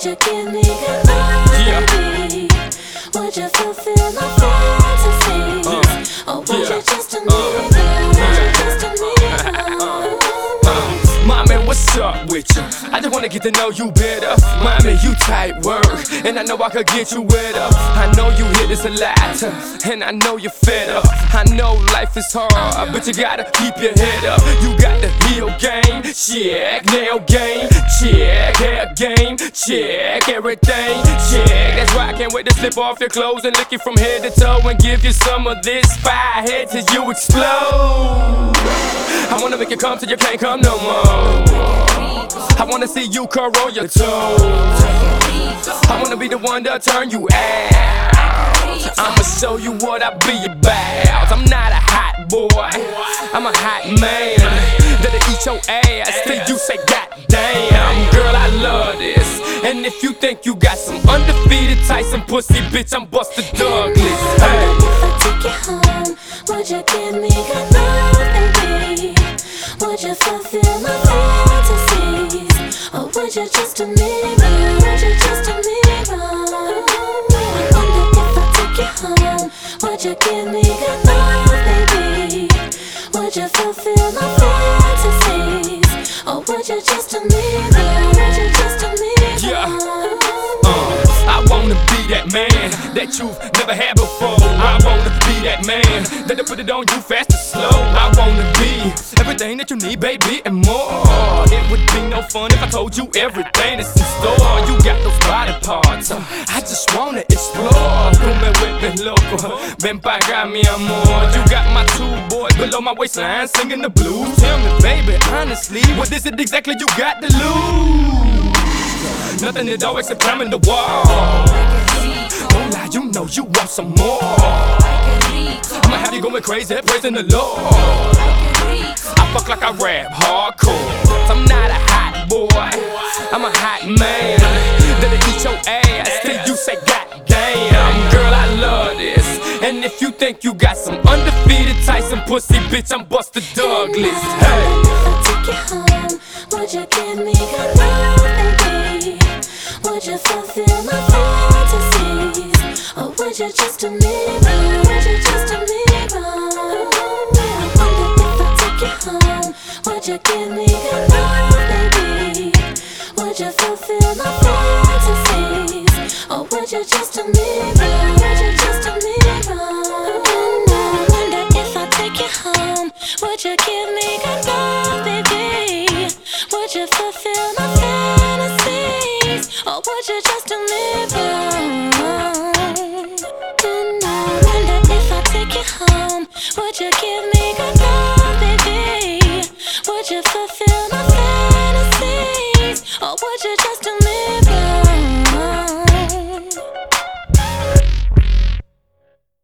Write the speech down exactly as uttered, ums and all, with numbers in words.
Would you give me good love, baby? Would you fulfill my fantasies? Uh, or would yeah. you just admit uh, it? Would you just admit it? Uh, uh, Mommy, what's up with you? I just wanna get to know you better. Mommy, you tight work, and I know I could get you wet up. I know you hear this a lot, and I know you're fed up. I know life is hard, but you gotta keep your head up. You got the heel game, check, nail game, check, hair game, check, everything, check. That's why I can't wait to slip off your clothes and lick you from head to toe and give you some of this fire head till you explode. I wanna make you come till you can't come no more. I wanna see you curl on your toes. I wanna be the one to turn you out. I'ma show you what I be about. I'm not a hot boy, I'm a hot man that'll eat your ass till you say goddamn. Girl, I love this. And if you think you got some undefeated Tyson pussy, bitch, I'm Buster Douglas. Hey. If I take you home, would you give me good love, baby? Would you fulfill my fantasies? Or would you just admit it? Would you just admit it? I wonder if I take you home, would you give me good love, baby? Would you fulfill my fantasies? Or would you just admit it? Would you just admit it? Yeah. Uh, I wanna be that man that you've never had before. I wanna be that man that'll put it on you fast and slow. I wanna be everything that you need, baby, and more. It would be no fun if I told you everything that's in store. You got those body parts, uh, I just wanna explore. Tú me vuelves loco, ven pa' acá, mi amor. You got my two boys below my waistline singing the blues. Tell me, baby, honestly, what is it exactly you got to lose? Nothing at all except climbing the wall. Don't lie, you know you want some more. I'ma have you going crazy, praising the Lord. I fuck like I rap hardcore. I'm not a hot boy, I'm a hot man that'll eat your ass till you say goddamn. Girl, I love this. And if you think you got some undefeated Tyson pussy, bitch, I'm Buster Douglas. Hey. If I take you home, would you give me good love, baby? Would you fulfill my fantasies? Or would you just admit it? Would you just admit it? I wonder if I take you home, would you give me good love, baby? Would you fulfill my fantasies? Or would you just admit it? Would you just admit it? I wonder if I take you home, would you give me good love, baby? Would you fulfill my fantasies? Or would you just admit it? And I wonder if I take you home, would you give me